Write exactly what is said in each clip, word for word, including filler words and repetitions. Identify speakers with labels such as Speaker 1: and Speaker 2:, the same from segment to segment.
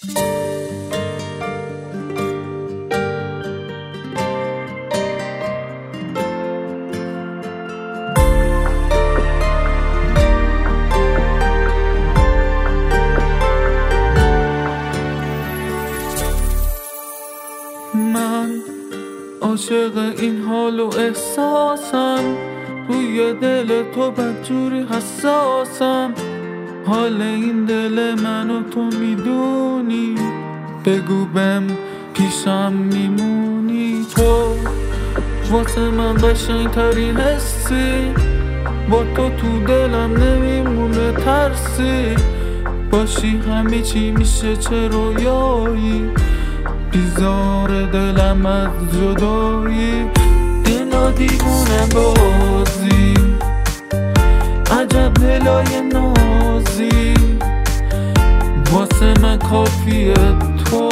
Speaker 1: من عاشق این حال و احساسم، روی دل تو بدجوری حساسم. حال این دل من و تو میدونی، بگو بهم پیشم میمونی. تو واسه من قشنگ ترین حسی، با تو تو دلم نمیمونه ترسی. باشی همه چی میشه چه رویایی، بیزار دلم از جدایی. دلا دیوونه بازی، عجب دلای نازی، واسه من کافیه تو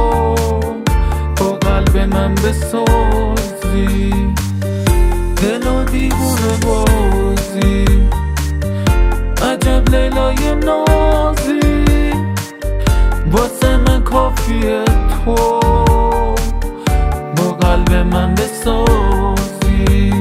Speaker 1: با قلب من بسازی. دلا دیوونه بازی، عجب لیلای نازی، واسه من کافیه تو با قلب من بسازی.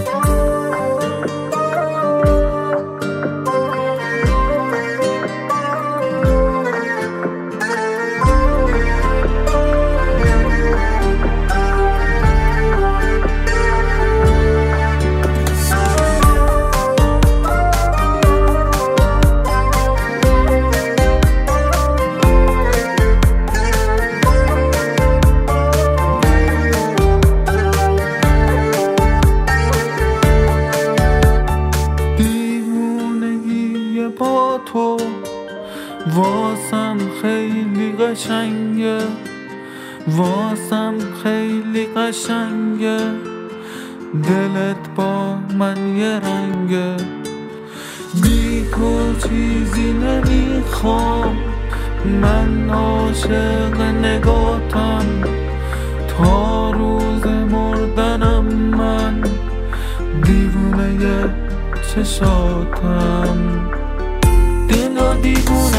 Speaker 1: با تو واسم خیلی قشنگه، واسم خیلی قشنگه. دلت با من یه رنگه، بی تو چیزی نمیخوام. من عاشق نگاتم تا روز مردنم، من دیوونه چشاتم. دلا دیوونه